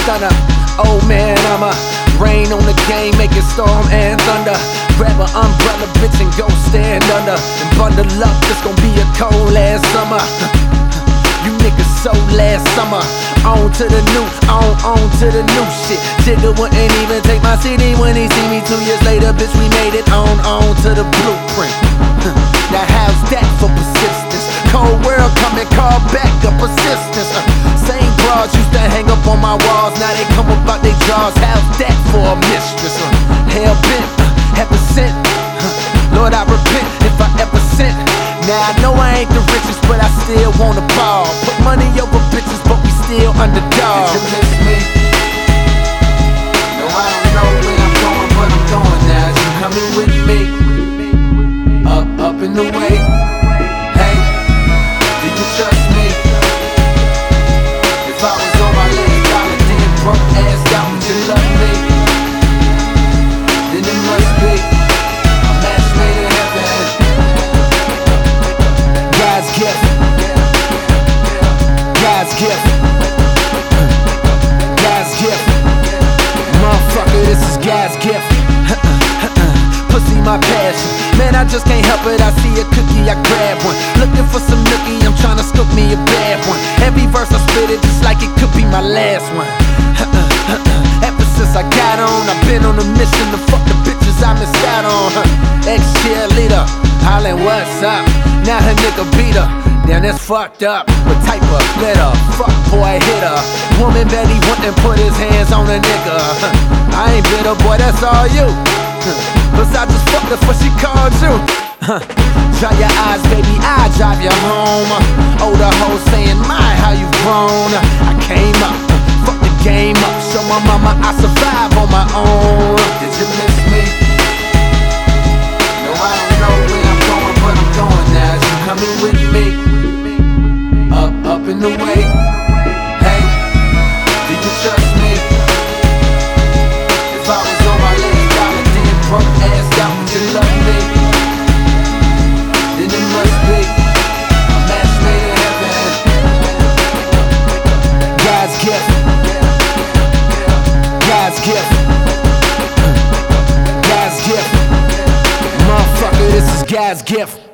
stunner. Oh man, I'ma rain on the game, make it storm and thunder. Grab an umbrella, bitch, and go stand under. And bundle up, it's gon' be a cold ass summer. You niggas so last summer. On to the new, on to the new shit. Jigga wouldn't even take my CD when he see me 2 years later. Bitch, we made it on to the blueprint. Now how's that for persistence? Cold world coming, call back a persistence. Same bras used to hang up on my walls, now they come up out they jaws. How's that for a mistress? Hell bent, heaven sent. Lord, I repent if I ever sent. Now I know I ain't the richest, but I still wanna ball. Put money over bitches, but we still underdogs. Did you miss me? No, I don't know where I'm going, but I'm going now. You coming with me? Up in the way. Hey, do you trust me? If I was on my last dollar, then broke ass down, would you love me? Then it must be a match made in heaven. God's gift. God's gift. God's gift. Motherfucker, this is God's gift. Pussy my passion. Man, I just can't help it. I see a cookie, I grab one. Looking for some nookie, I'm trying to scoop me a bad one. Every verse I spit it just like it could be my last one. Ever since I got on, I've been on a mission to fuck the bitches I missed out on. Ex-cheerleader, hollin' what's up? Now her nigga beat her. Damn, that's fucked up. What type of glitter? Fuck boy, hit her. Woman bet he wouldn't put his hands on a nigga. I ain't bitter, boy, that's all you. Cause I just fucked her before she called you. Dry your eyes, baby, I drive you home. Older hoes saying, my, how you grown. I came up, fuck the game up. Show my mama I survive on my own. Did you miss me? No, I don't know where I'm going, but I'm going now. You coming with me? Up in the way. Hey, do you trust me? If I was on my last dollar, then broke ass down, would you love me? Then it must be a match made in heaven. God's gift. God's gift. God's gift. Motherfucker, this is God's gift.